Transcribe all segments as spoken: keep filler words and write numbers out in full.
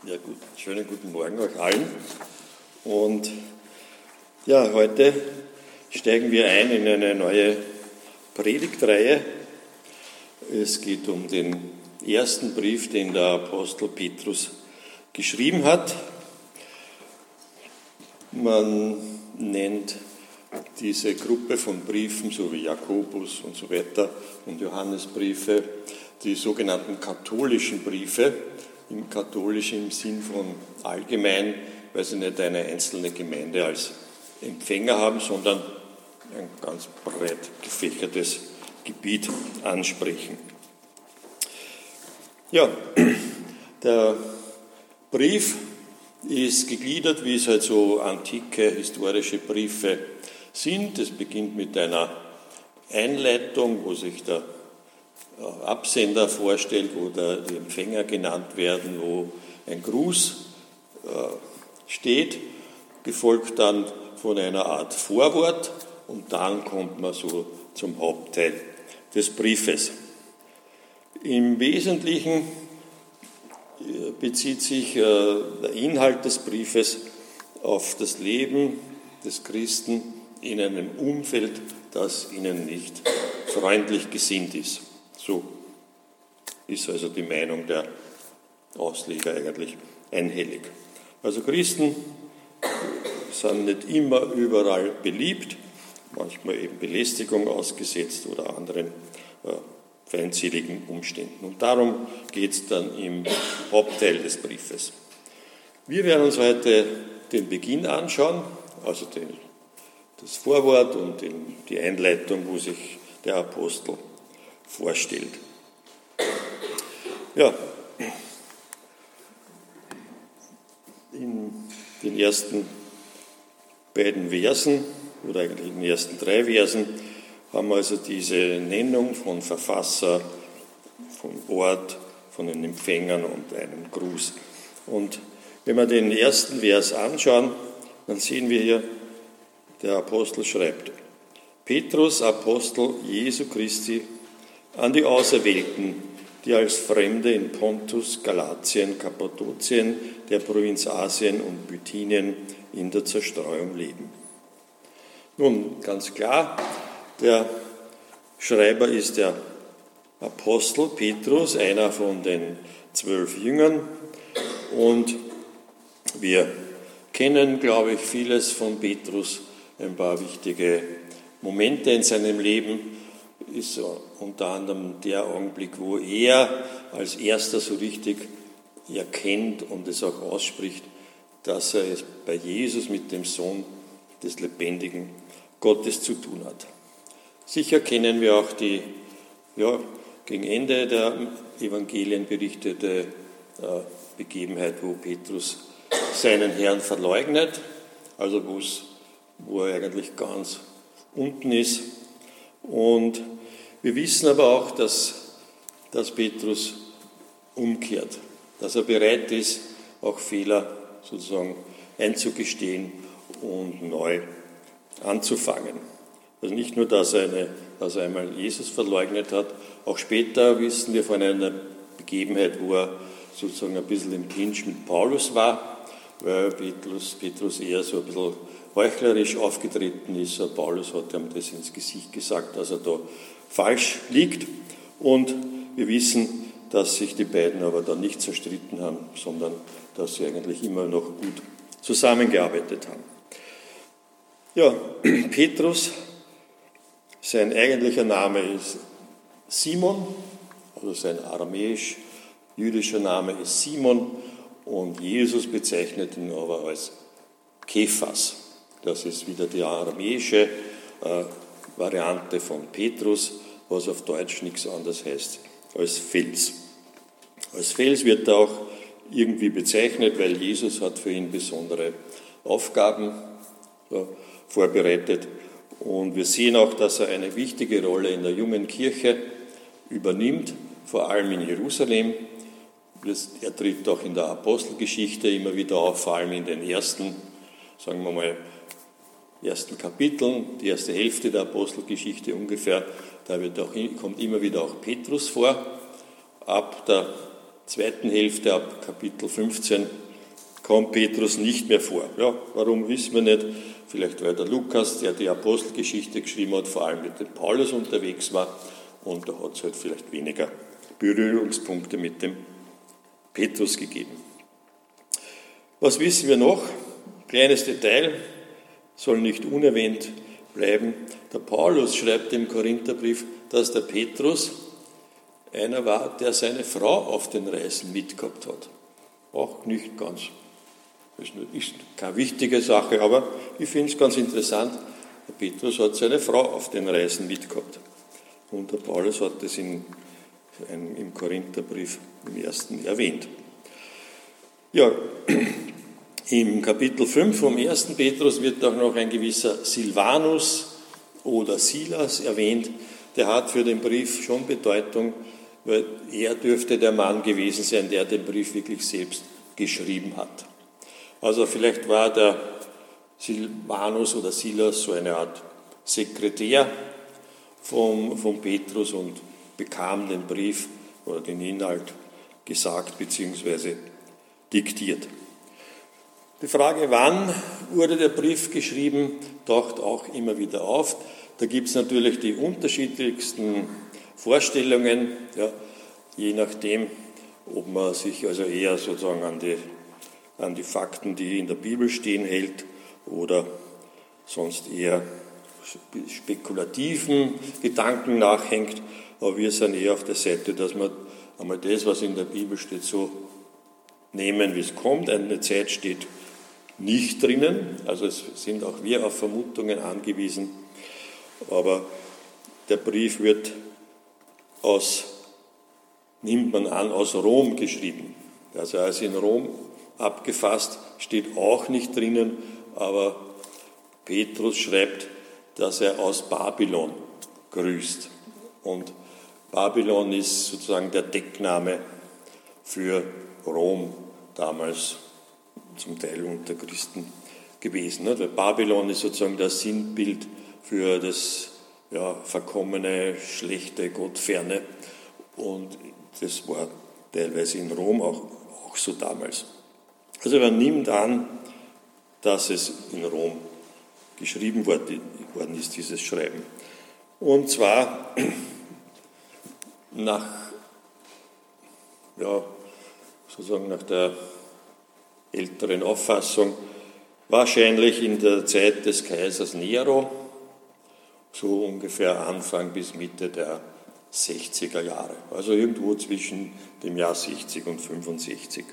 Ja, gut, schönen guten Morgen euch allen. Und ja, heute steigen wir ein in eine neue Predigtreihe. Es geht um den ersten Brief, den der Apostel Petrus geschrieben hat. Man nennt diese Gruppe von Briefen, so wie Jakobus und so weiter und Johannesbriefe, die sogenannten katholischen Briefe, im katholischen im Sinn von allgemein, weil sie nicht eine einzelne Gemeinde als Empfänger haben, sondern ein ganz breit gefächertes Gebiet ansprechen. Ja, der Brief ist gegliedert, wie es halt so antike historische Briefe sind. Es beginnt mit einer Einleitung, wo sich der Absender vorstellt, wo der, die Empfänger genannt werden, wo ein Gruß äh, steht, gefolgt dann von einer Art Vorwort und dann kommt man so zum Hauptteil des Briefes. Im Wesentlichen bezieht sich äh, der Inhalt des Briefes auf das Leben des Christen in einem Umfeld, das ihnen nicht freundlich gesinnt ist. So ist also die Meinung der Ausleger eigentlich einhellig. Also Christen sind nicht immer überall beliebt, manchmal eben Belästigung ausgesetzt oder anderen äh, feindseligen Umständen. Und darum geht es dann im Hauptteil des Briefes. Wir werden uns heute den Beginn anschauen, also den, das Vorwort und den, die Einleitung, wo sich der Apostel vorstellt. Ja, in den ersten beiden Versen, oder eigentlich in den ersten drei Versen, haben wir also diese Nennung von Verfasser, von Ort, von den Empfängern und einem Gruß. Und wenn wir den ersten Vers anschauen, dann sehen wir hier, der Apostel schreibt: Petrus, Apostel Jesu Christi, an die Auserwählten, die als Fremde in Pontus, Galatien, Kappadokien, der Provinz Asien und Bithynien in der Zerstreuung leben. Nun, ganz klar, der Schreiber ist der Apostel Petrus, einer von den zwölf Jüngern. Und wir kennen, glaube ich, vieles von Petrus, ein paar wichtige Momente in seinem Leben. Ist unter anderem der Augenblick, wo er als erster so richtig erkennt und es auch ausspricht, dass er es bei Jesus mit dem Sohn des lebendigen Gottes zu tun hat. Sicher kennen wir auch die ja, gegen Ende der Evangelien berichtete äh, Begebenheit, wo Petrus seinen Herrn verleugnet, also wo er eigentlich ganz unten ist. Und wir wissen aber auch, dass, dass Petrus umkehrt, dass er bereit ist, auch Fehler sozusagen einzugestehen und neu anzufangen. Also nicht nur, dass er, eine, dass er einmal Jesus verleugnet hat, auch später wissen wir von einer Begebenheit, wo er sozusagen ein bisschen im Clinch mit Paulus war, weil Petrus, Petrus eher so ein bisschen heuchlerisch aufgetreten ist. Paulus hat ihm das ins Gesicht gesagt, dass er da falsch liegt. Und wir wissen, dass sich die beiden aber dann nicht zerstritten haben, sondern dass sie eigentlich immer noch gut zusammengearbeitet haben. Ja, Petrus, sein eigentlicher Name ist Simon, also sein aramäisch-jüdischer Name ist Simon und Jesus bezeichnet ihn aber als Kephas. Das ist wieder die aramäische äh, Variante von Petrus, was auf Deutsch nichts anderes heißt als Fels. Als Fels wird er auch irgendwie bezeichnet, weil Jesus hat für ihn besondere Aufgaben ja, vorbereitet. Und wir sehen auch, dass er eine wichtige Rolle in der jungen Kirche übernimmt, vor allem in Jerusalem. Er tritt auch in der Apostelgeschichte immer wieder auf, vor allem in den ersten, sagen wir mal, ersten Kapiteln, die erste Hälfte der Apostelgeschichte ungefähr. Da wird auch, kommt immer wieder auch Petrus vor. Ab der zweiten Hälfte ab Kapitel fünfzehn kommt Petrus nicht mehr vor. Ja, warum wissen wir nicht? Vielleicht weil der Lukas, der die Apostelgeschichte geschrieben hat, vor allem mit dem Paulus unterwegs war und da hat es halt vielleicht weniger Berührungspunkte mit dem Petrus gegeben. Was wissen wir noch? Kleines Detail, soll nicht unerwähnt bleiben. Der Paulus schreibt im Korintherbrief, dass der Petrus einer war, der seine Frau auf den Reisen mitgehabt hat. Auch nicht ganz, ist keine wichtige Sache, aber ich finde es ganz interessant. Der Petrus hat seine Frau auf den Reisen mitgehabt. Und der Paulus hat das in, in, im Korintherbrief im ersten erwähnt. Ja, im Kapitel fünf vom ersten Petrus wird auch noch ein gewisser Silvanus oder Silas erwähnt. Der hat für den Brief schon Bedeutung, weil er dürfte der Mann gewesen sein, der den Brief wirklich selbst geschrieben hat. Also vielleicht war der Silvanus oder Silas so eine Art Sekretär vom, vom Petrus und bekam den Brief oder den Inhalt gesagt bzw. diktiert. Die Frage, wann wurde der Brief geschrieben, taucht auch immer wieder auf. Da gibt es natürlich die unterschiedlichsten Vorstellungen, ja, je nachdem, ob man sich also eher sozusagen an die, an die Fakten, die in der Bibel stehen, hält oder sonst eher spekulativen Gedanken nachhängt. Aber wir sind eher auf der Seite, dass wir einmal das, was in der Bibel steht, so nehmen, wie es kommt. Eine Zeit steht nicht drinnen, also es sind auch wir auf Vermutungen angewiesen, aber der Brief wird aus, nimmt man an, aus Rom geschrieben. Also er ist in Rom abgefasst, steht auch nicht drinnen, aber Petrus schreibt, dass er aus Babylon grüßt. Und Babylon ist sozusagen der Deckname für Rom damals, zum Teil unter Christen gewesen. Weil Babylon ist sozusagen das Sinnbild für das ja, verkommene, schlechte, gottferne. Und das war teilweise in Rom auch, auch so damals. Also man nimmt an, dass es in Rom geschrieben worden ist, dieses Schreiben. Und zwar nach, ja, sozusagen nach der älteren Auffassung, wahrscheinlich in der Zeit des Kaisers Nero, so ungefähr Anfang bis Mitte der sechziger Jahre, also irgendwo zwischen dem Jahr sechzig und fünfundsechzig.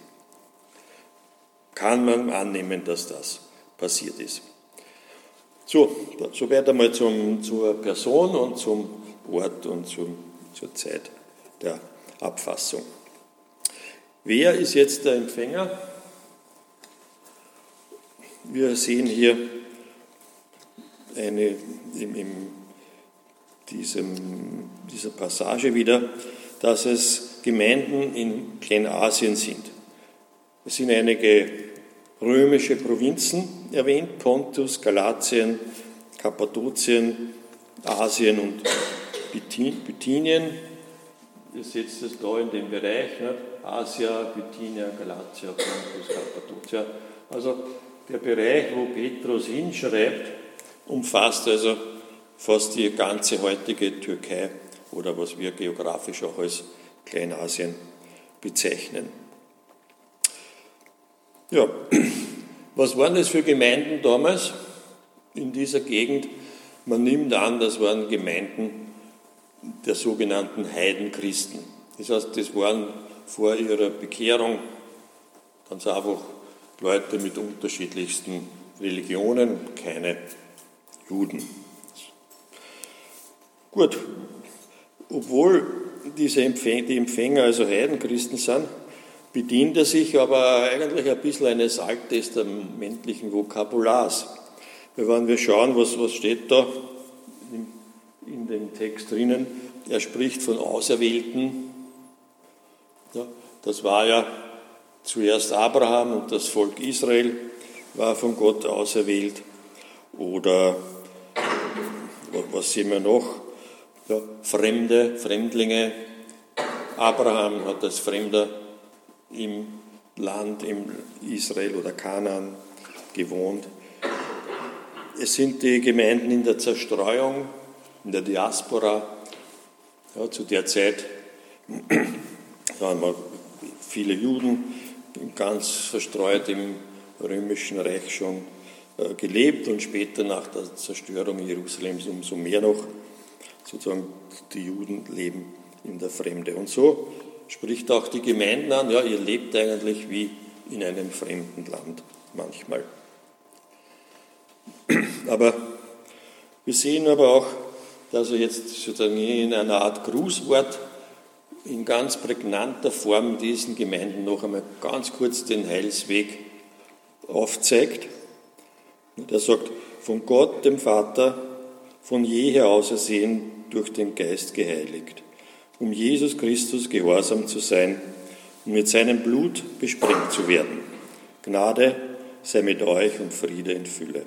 Kann man annehmen, dass das passiert ist. So, soweit einmal zum, zur Person und zum Ort und zum, zur Zeit der Abfassung. Wer ist jetzt der Empfänger? Wir sehen hier eine, in, in diesem, dieser Passage wieder, dass es Gemeinden in Kleinasien sind. Es sind einige römische Provinzen erwähnt, Pontus, Galatien, Kappadokien, Asien und Bithynien. Ihr seht es da in dem Bereich, ne? Asia, Bithynia, Galatia, Pontus, Kappadokia. Also der Bereich, wo Petrus hinschreibt, umfasst also fast die ganze heutige Türkei oder was wir geografisch auch als Kleinasien bezeichnen. Ja, was waren das für Gemeinden damals in dieser Gegend? Man nimmt an, das waren Gemeinden der sogenannten Heidenchristen. Das heißt, das waren vor ihrer Bekehrung ganz einfach Leute mit unterschiedlichsten Religionen, keine Juden. Gut, obwohl diese Empfänger, die Empfänger also Heidenchristen sind, bedient er sich aber eigentlich ein bisschen eines alttestamentlichen Vokabulars. Wenn wir schauen, was, was steht da in, in dem Text drinnen, er spricht von Auserwählten. Ja, das war ja zuerst Abraham und das Volk Israel war von Gott auserwählt. Oder was sehen wir noch? Ja, Fremde, Fremdlinge. Abraham hat als Fremder im Land, im Israel oder Kanaan gewohnt. Es sind die Gemeinden in der Zerstreuung, in der Diaspora. Ja, zu der Zeit waren wir viele Juden, ganz verstreut im Römischen Reich schon äh, gelebt und später nach der Zerstörung Jerusalems umso mehr noch. Sozusagen die Juden leben in der Fremde. Und so spricht auch die Gemeinden an, ja, ihr lebt eigentlich wie in einem fremden Land manchmal. Aber wir sehen aber auch, dass er jetzt sozusagen in einer Art Grußwort in ganz prägnanter Form diesen Gemeinden noch einmal ganz kurz den Heilsweg aufzeigt. Und er sagt, von Gott, dem Vater, von jeher ausersehen, durch den Geist geheiligt, um Jesus Christus gehorsam zu sein und mit seinem Blut besprengt zu werden. Gnade sei mit euch und Friede in Fülle.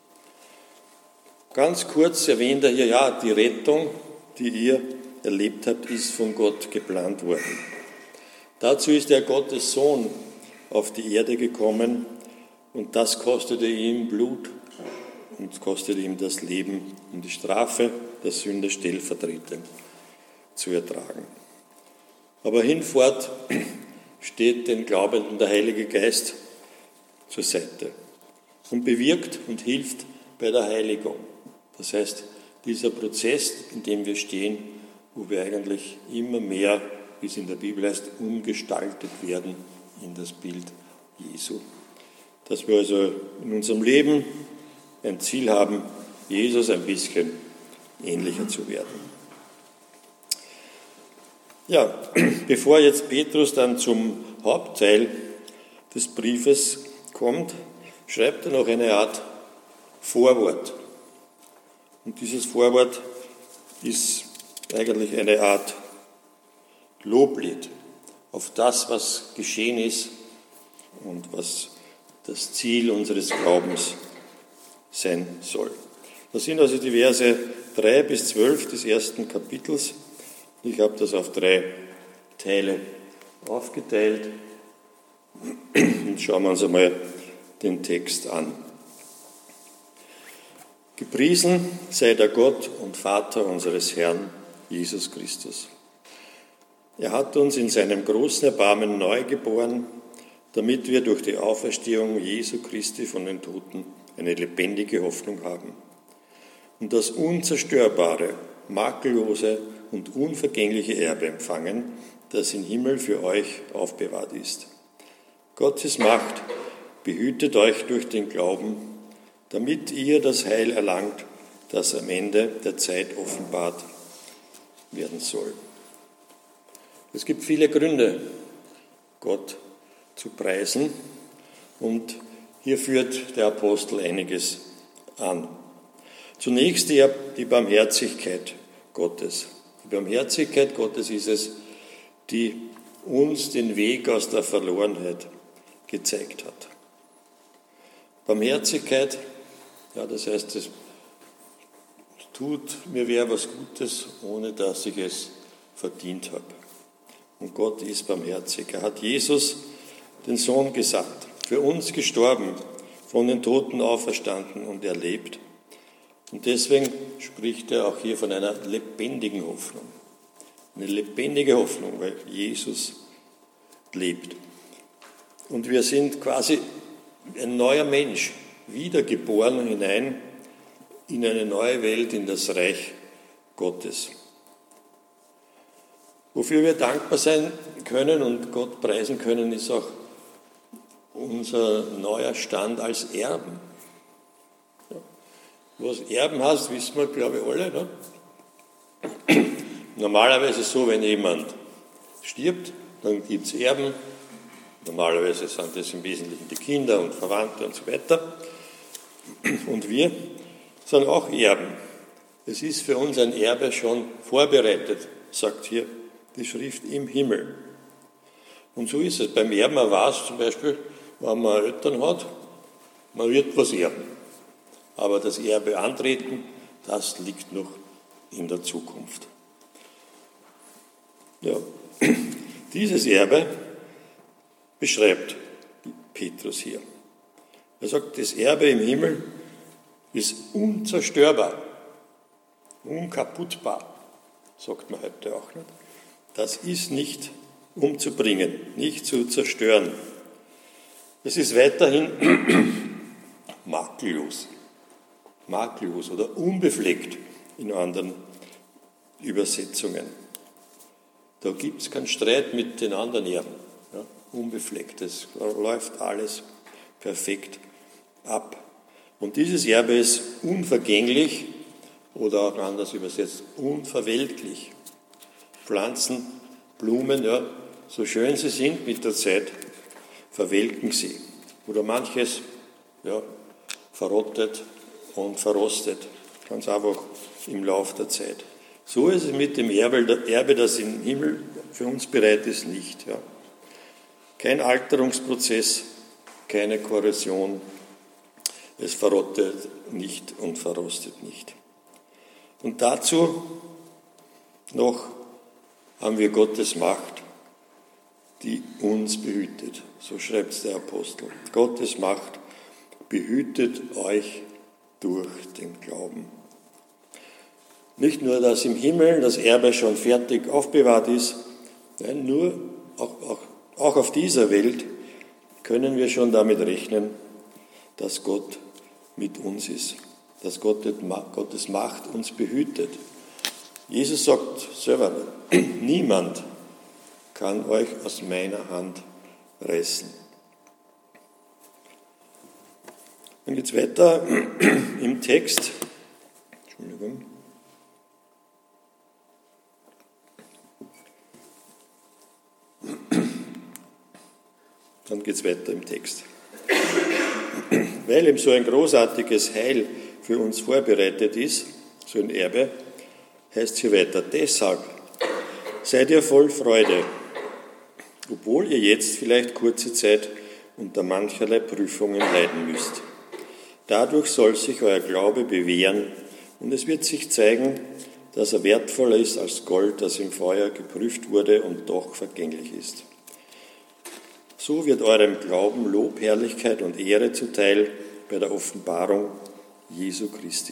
Ganz kurz erwähnt er hier, ja, die Rettung, die ihr erlebt habt, ist von Gott geplant worden. Dazu ist der Gottes Sohn auf die Erde gekommen und das kostete ihm Blut und kostete ihm das Leben, um die Strafe der Sünde stellvertretend zu ertragen. Aber hinfort steht den Glaubenden der Heilige Geist zur Seite und bewirkt und hilft bei der Heiligung. Das heißt, dieser Prozess, in dem wir stehen, wo wir eigentlich immer mehr, wie es in der Bibel heißt, umgestaltet werden in das Bild Jesu. Dass wir also in unserem Leben ein Ziel haben, Jesus ein bisschen ähnlicher zu werden. Ja, bevor jetzt Petrus dann zum Hauptteil des Briefes kommt, schreibt er noch eine Art Vorwort. Und dieses Vorwort ist eigentlich eine Art Loblied auf das, was geschehen ist und was das Ziel unseres Glaubens sein soll. Das sind also die Verse drei bis zwölf des ersten Kapitels. Ich habe das auf drei Teile aufgeteilt. Und schauen wir uns einmal den Text an. Gepriesen sei der Gott und Vater unseres Herrn Jesus Christus. Er hat uns in seinem großen Erbarmen neu geboren, damit wir durch die Auferstehung Jesu Christi von den Toten eine lebendige Hoffnung haben und das unzerstörbare, makellose und unvergängliche Erbe empfangen, das im Himmel für euch aufbewahrt ist. Gottes Macht behütet euch durch den Glauben, damit ihr das Heil erlangt, das am Ende der Zeit offenbart werden soll. Es gibt viele Gründe, Gott zu preisen, und hier führt der Apostel einiges an. Zunächst die, die Barmherzigkeit Gottes. Die Barmherzigkeit Gottes ist es, die uns den Weg aus der Verlorenheit gezeigt hat. Barmherzigkeit, ja, das heißt, es tut mir wer was Gutes, ohne dass ich es verdient habe. Und Gott ist barmherzig. Er hat Jesus, den Sohn, gesandt, für uns gestorben, von den Toten auferstanden und erlebt. Und deswegen spricht er auch hier von einer lebendigen Hoffnung. Eine lebendige Hoffnung, weil Jesus lebt. Und wir sind quasi ein neuer Mensch, wiedergeboren hinein in eine neue Welt, in das Reich Gottes. Wofür wir dankbar sein können und Gott preisen können, ist auch unser neuer Stand als Erben. Was Erben heißt, wissen wir, glaube ich, alle. Ne? Normalerweise ist es so, wenn jemand stirbt, dann gibt es Erben. Normalerweise sind das im Wesentlichen die Kinder und Verwandte und so weiter. Und wir sind auch Erben. Es ist für uns ein Erbe schon vorbereitet, sagt hier die Schrift, im Himmel. Und so ist es. Beim Erben war es zum Beispiel, wenn man Eltern hat, man wird was erben. Aber das Erbe antreten, das liegt noch in der Zukunft. Ja. Dieses Erbe, beschreibt Petrus hier. Er sagt, das Erbe im Himmel ist unzerstörbar, unkaputtbar, sagt man heute auch nicht. Das ist nicht umzubringen, nicht zu zerstören. Es ist weiterhin makellos, makellos oder unbefleckt in anderen Übersetzungen. Da gibt es keinen Streit mit den anderen Erben, ja, unbefleckt. Es läuft alles perfekt ab. Und dieses Erbe ist unvergänglich oder auch anders übersetzt unverweltlich. Pflanzen, Blumen, ja, so schön sie sind, mit der Zeit verwelken sie. Oder manches ja, verrottet und verrostet, ganz einfach im Lauf der Zeit. So ist es mit dem Erbe, Erbe, das im Himmel für uns bereit ist, nicht. Ja. Kein Alterungsprozess, keine Korrosion, es verrottet nicht und verrostet nicht. Und dazu noch haben wir Gottes Macht, die uns behütet. So schreibt es der Apostel. Gottes Macht behütet euch durch den Glauben. Nicht nur, dass im Himmel das Erbe schon fertig aufbewahrt ist, nein, nur auch, auch, auch auf dieser Welt können wir schon damit rechnen, dass Gott mit uns ist, dass Gottes Macht uns behütet. Jesus sagt selber, niemand kann euch aus meiner Hand reißen. Dann geht es weiter im Text. Entschuldigung. Dann geht es weiter im Text. Weil eben so ein großartiges Heil für uns vorbereitet ist, so ein Erbe, heißt es hier weiter, deshalb seid ihr voll Freude, obwohl ihr jetzt vielleicht kurze Zeit unter mancherlei Prüfungen leiden müsst. Dadurch soll sich euer Glaube bewähren und es wird sich zeigen, dass er wertvoller ist als Gold, das im Feuer geprüft wurde und doch vergänglich ist. So wird eurem Glauben Lob, Herrlichkeit und Ehre zuteil bei der Offenbarung Jesu Christi.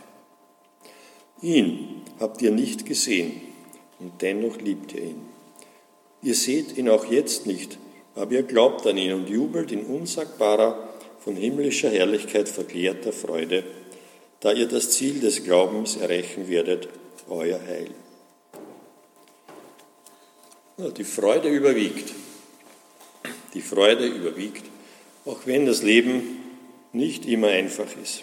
Ihn habt ihr nicht gesehen und dennoch liebt ihr ihn. Ihr seht ihn auch jetzt nicht, aber ihr glaubt an ihn und jubelt in unsagbarer, von himmlischer Herrlichkeit verklärter Freude, da ihr das Ziel des Glaubens erreichen werdet, euer Heil. Ja, die Freude überwiegt. Die Freude überwiegt, auch wenn das Leben nicht immer einfach ist.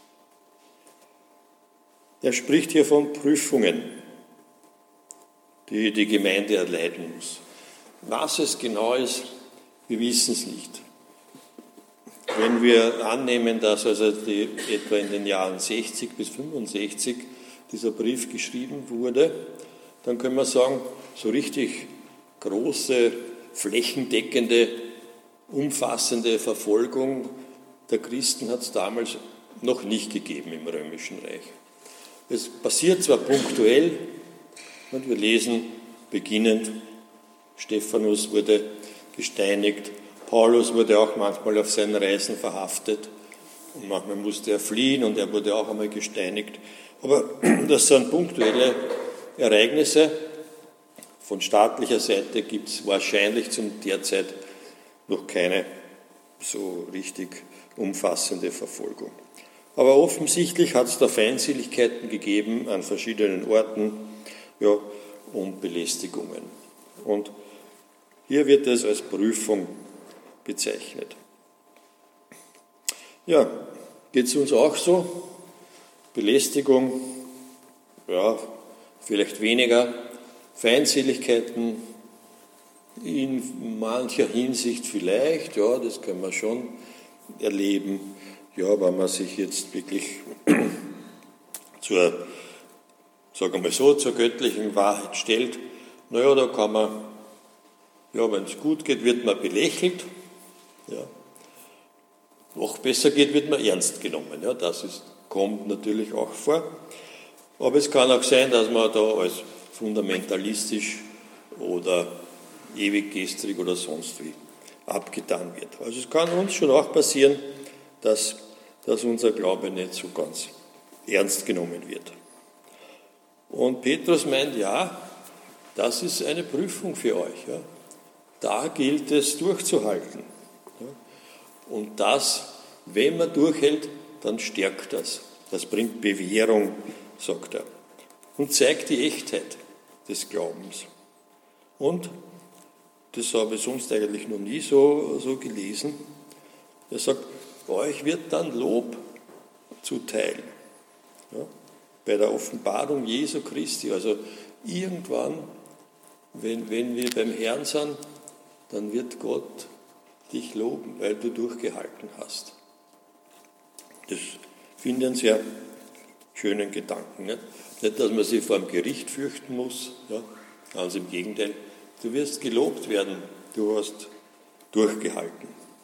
Er spricht hier von Prüfungen, die die Gemeinde erleiden muss. Was es genau ist, wir wissen es nicht. Wenn wir annehmen, dass also die, etwa in den Jahren sechzig bis fünfundsechzig dieser Brief geschrieben wurde, dann können wir sagen, so richtig große, flächendeckende, umfassende Verfolgung der Christen hat es damals noch nicht gegeben im Römischen Reich. Es passiert zwar punktuell, und wir lesen beginnend, Stephanus wurde gesteinigt, Paulus wurde auch manchmal auf seinen Reisen verhaftet und manchmal musste er fliehen und er wurde auch einmal gesteinigt. Aber das sind punktuelle Ereignisse. Von staatlicher Seite gibt es wahrscheinlich zum derzeit noch keine so richtig umfassende Verfolgung. Aber offensichtlich hat es da Feindseligkeiten gegeben an verschiedenen Orten, ja, und Belästigungen. Und hier wird es als Prüfung bezeichnet. Ja, geht es uns auch so? Belästigung, ja, vielleicht weniger. Feindseligkeiten in mancher Hinsicht vielleicht, ja, das können wir schon erleben. Ja, wenn man sich jetzt wirklich zur, sagen wir mal so, zur göttlichen Wahrheit stellt, naja, da kann man, ja, wenn es gut geht, wird man belächelt, ja. Noch besser geht, wird man ernst genommen, ja, das ist, kommt natürlich auch vor. Aber es kann auch sein, dass man da als fundamentalistisch oder ewig gestrig oder sonst wie abgetan wird. Also es kann uns schon auch passieren, dass, dass unser Glaube nicht so ganz ernst genommen wird. Und Petrus meint, ja, das ist eine Prüfung für euch. Ja. Da gilt es durchzuhalten. Ja. Und das, wenn man durchhält, dann stärkt das. Das bringt Bewährung, sagt er. Und zeigt die Echtheit des Glaubens. Und, das habe ich sonst eigentlich noch nie so, so gelesen, er sagt, euch wird dann Lob zuteil. Ja, bei der Offenbarung Jesu Christi. Also irgendwann, wenn, wenn wir beim Herrn sind, dann wird Gott dich loben, weil du durchgehalten hast. Das finde ich einen sehr schönen Gedanken. Nicht, nicht dass man sich vor dem Gericht fürchten muss, ja, ganz im Gegenteil. Du wirst gelobt werden, du hast durchgehalten.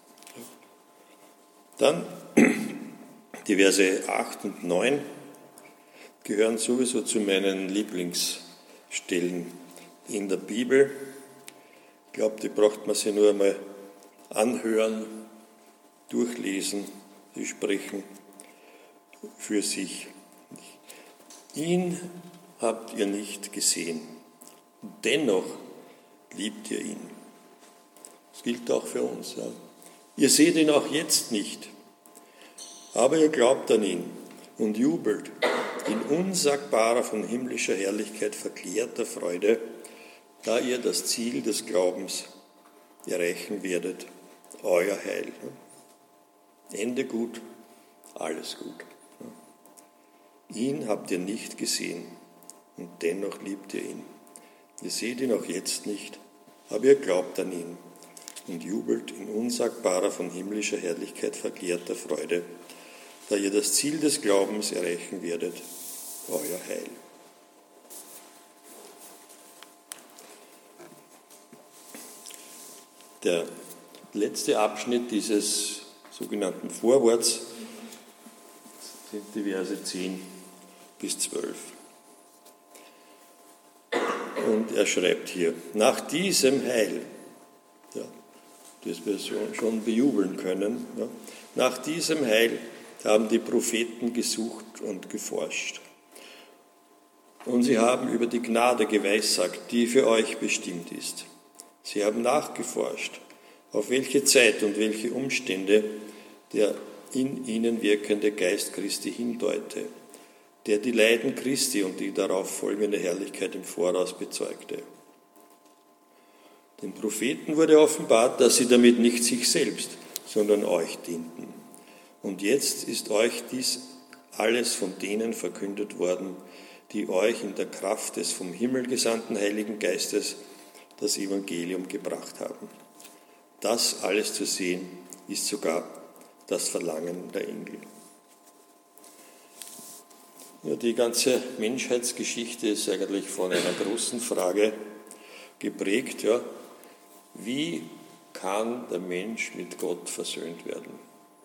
Dann die Verse acht und neun gehören sowieso zu meinen Lieblingsstellen in der Bibel. Ich glaube, die braucht man sich nur einmal anhören, durchlesen, sie sprechen für sich. Ihn habt ihr nicht gesehen, dennoch liebt ihr ihn. Das gilt auch für uns. Ja. Ihr seht ihn auch jetzt nicht, aber ihr glaubt an ihn und jubelt in unsagbarer, von himmlischer Herrlichkeit verklärter Freude, da ihr das Ziel des Glaubens erreichen werdet, euer Heil. Ende gut, alles gut. Ihn habt ihr nicht gesehen und dennoch liebt ihr ihn. Ihr seht ihn auch jetzt nicht, aber ihr glaubt an ihn und jubelt in unsagbarer, von himmlischer Herrlichkeit verklärter Freude, da ihr das Ziel des Glaubens erreichen werdet, euer Heil. Der letzte Abschnitt dieses sogenannten Vorworts sind die Verse zehn bis zwölf. Und er schreibt hier, nach diesem Heil, ja, das wir schon bejubeln können, ja, nach diesem Heil haben die Propheten gesucht und geforscht. Und sie haben über die Gnade geweissagt, die für euch bestimmt ist. Sie haben nachgeforscht, auf welche Zeit und welche Umstände der in ihnen wirkende Geist Christi hindeute, der die Leiden Christi und die darauf folgende Herrlichkeit im Voraus bezeugte. Den Propheten wurde offenbart, dass sie damit nicht sich selbst, sondern euch dienten. Und jetzt ist euch dies alles von denen verkündet worden, die euch in der Kraft des vom Himmel gesandten Heiligen Geistes das Evangelium gebracht haben. Das alles zu sehen, ist sogar das Verlangen der Engel. Ja, die ganze Menschheitsgeschichte ist eigentlich von einer großen Frage geprägt. Ja, wie kann der Mensch mit Gott versöhnt werden?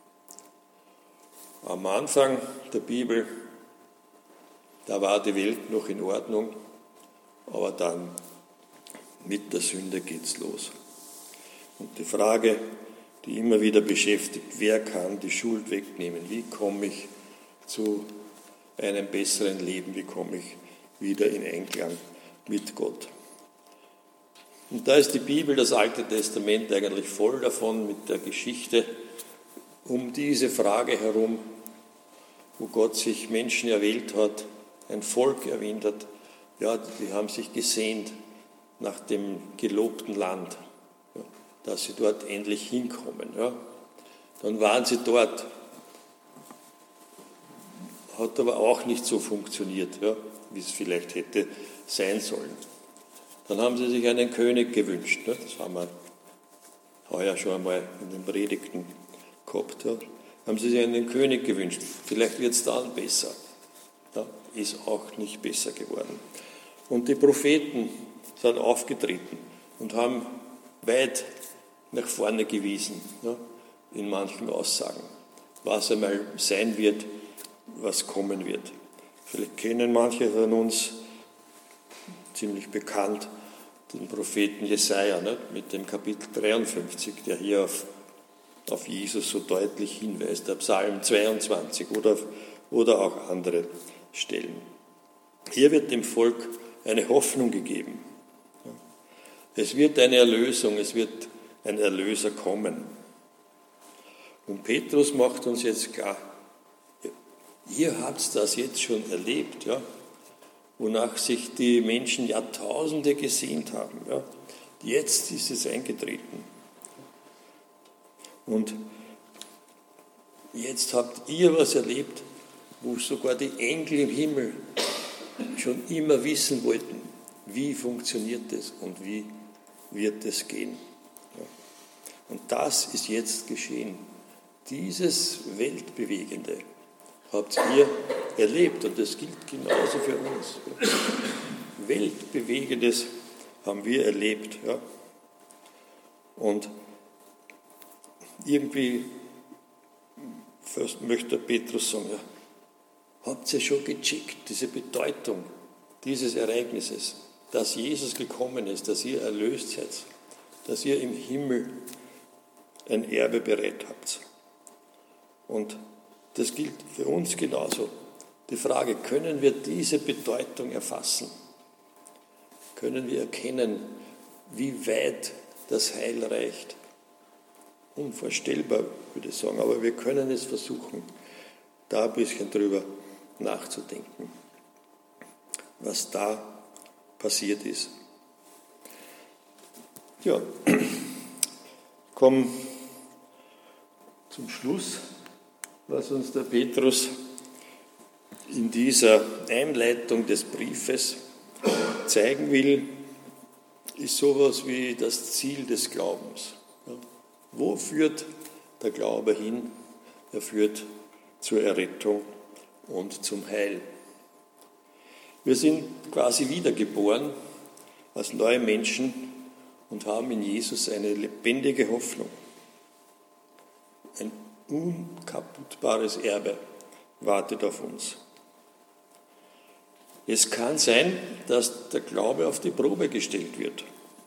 Am Anfang der Bibel, da war die Welt noch in Ordnung, aber dann mit der Sünde geht's los. Und die Frage, die immer wieder beschäftigt, wer kann die Schuld wegnehmen? Wie komme ich zu einem besseren Leben? Wie komme ich wieder in Einklang mit Gott? Und da ist die Bibel, das Alte Testament, eigentlich voll davon, mit der Geschichte um diese Frage herum, wo Gott sich Menschen erwählt hat, ein Volk erwähnt hat. Ja, die haben sich gesehnt nach dem gelobten Land, ja, dass sie dort endlich hinkommen. Ja. Dann waren sie dort, hat aber auch nicht so funktioniert, ja, wie es vielleicht hätte sein sollen. Dann haben sie sich einen König gewünscht, ja, das haben wir heuer schon einmal in den Predigten gehabt. Ja. Haben sie sich einen König gewünscht, vielleicht wird es dann besser. Ja, ist auch nicht besser geworden. Und die Propheten sind aufgetreten und haben weit nach vorne gewiesen, ja, in manchen Aussagen, was einmal sein wird, was kommen wird. Vielleicht kennen manche von uns, ziemlich bekannt, den Propheten Jesaja, ne, mit dem Kapitel dreiundfünfzig, der hier auf, auf Jesus so deutlich hinweist, der Psalm zweiundzwanzig oder, oder auch andere Stellen. Hier wird dem Volk eine Hoffnung gegeben. Es wird eine Erlösung, es wird ein Erlöser kommen. Und Petrus macht uns jetzt klar, ihr habt das jetzt schon erlebt, ja, wonach sich die Menschen Jahrtausende gesehnt haben. Ja. Jetzt ist es eingetreten. Und jetzt habt ihr was erlebt, wo sogar die Engel im Himmel schon immer wissen wollten, wie funktioniert das und wie wird es gehen. Ja. Und das ist jetzt geschehen. Dieses Weltbewegende habt ihr erlebt und das gilt genauso für uns. Weltbewegendes haben wir erlebt. Ja. Und irgendwie first möchte Petrus sagen, ja, habt ihr schon gecheckt, diese Bedeutung dieses Ereignisses, dass Jesus gekommen ist, dass ihr erlöst seid, dass ihr im Himmel ein Erbe bereit habt. Und das gilt für uns genauso. Die Frage, können wir diese Bedeutung erfassen? Können wir erkennen, wie weit das Heil reicht? Unvorstellbar, würde ich sagen, aber wir können es versuchen, da ein bisschen drüber nachzudenken, was da passiert ist. Ja, kommen zum Schluss, was uns der Petrus in dieser Einleitung des Briefes zeigen will, ist sowas wie das Ziel des Glaubens. Ja. Wo führt der Glaube hin? Er führt zur Errettung und zum Heil. Wir sind quasi wiedergeboren als neue Menschen und haben in Jesus eine lebendige Hoffnung. Ein unkaputtbares Erbe wartet auf uns. Es kann sein, dass der Glaube auf die Probe gestellt wird.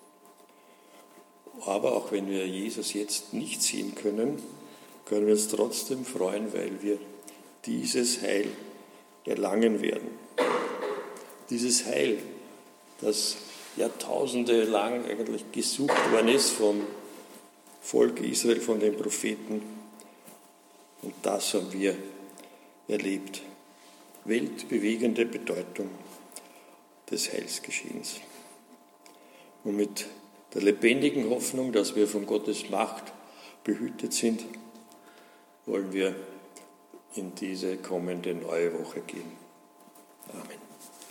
Aber auch wenn wir Jesus jetzt nicht sehen können, können wir uns trotzdem freuen, weil wir dieses Heil erlangen werden. Dieses Heil, das Jahrtausende lang eigentlich gesucht worden ist vom Volk Israel, von den Propheten. Und das haben wir erlebt. Weltbewegende Bedeutung des Heilsgeschehens. Und mit der lebendigen Hoffnung, dass wir von Gottes Macht behütet sind, wollen wir in diese kommende neue Woche gehen. Amen.